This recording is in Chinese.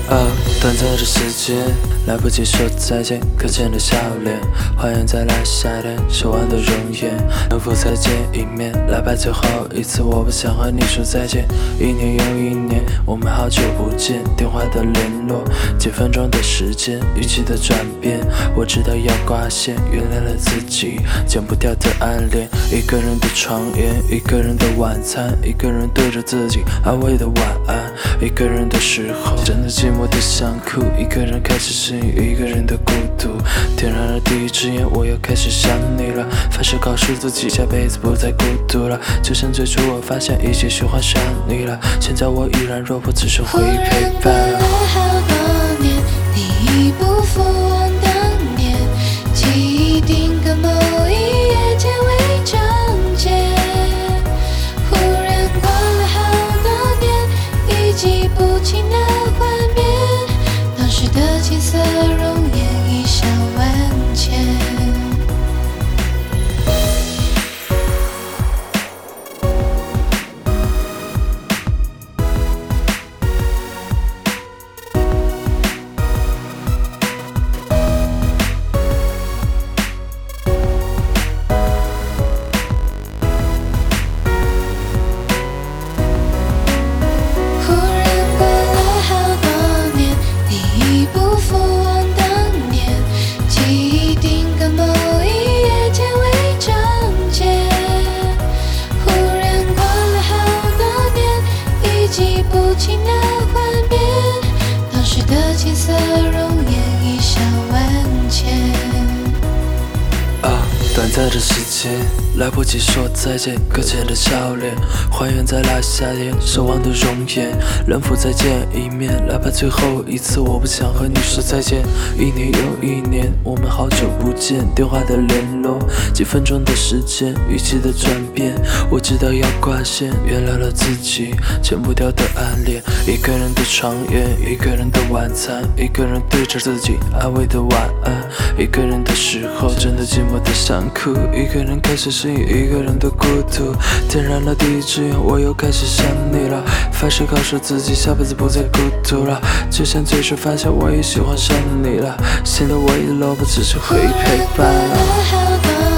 短暂的时间，来不及说再见，搁浅的笑脸，还原在那夏天奢望的容颜。能否再见一面，哪怕最后一次，我不想和你说再见。一年又一年，我们好久不见，电话的联络，几分钟的时间，语气的转变，我知道要挂线，原谅了自己，剪不掉的暗恋。一个人的床沿，一个人的晚餐，一个人对着自己安慰的晚安。一个人的时候，真的寂寞的想哭，一个人开始适应一个人的孤独。点燃了第一支烟，我又开始想你了，发誓告诉自己下辈子不再孤独了。就像最初我发现已经喜欢上你了，现在我依然若不只是回忆陪伴。 忽然过了好多年，你已不复往当年，记忆定格某一页结尾章节。忽然过了好多年，已记不清那画面，当时的青涩容颜一笑万千。记那画面，当时的青涩容颜一笑万千。 短暂的时间，来不及说再见，搁浅的笑脸，还原在那夏天奢望的容颜。能否再见一面，哪怕最后一次，我不想和你说再见。一年又一年，我们好久不见，电话的联络，几分钟的时间，语气的转变，我知道要挂线，原谅了自己，剪不掉的暗恋。一个人的床沿，一个人的晚餐，一个人对着自己安慰的晚安。一个人的时候，真的寂寞的想哭，一个人开始适应一个人的孤独。点燃了第一支烟，我又开始想你了，发誓告诉自己下辈子不再孤独了。就像最初发现我也喜欢上你了，现在我已落不只是回忆陪伴了。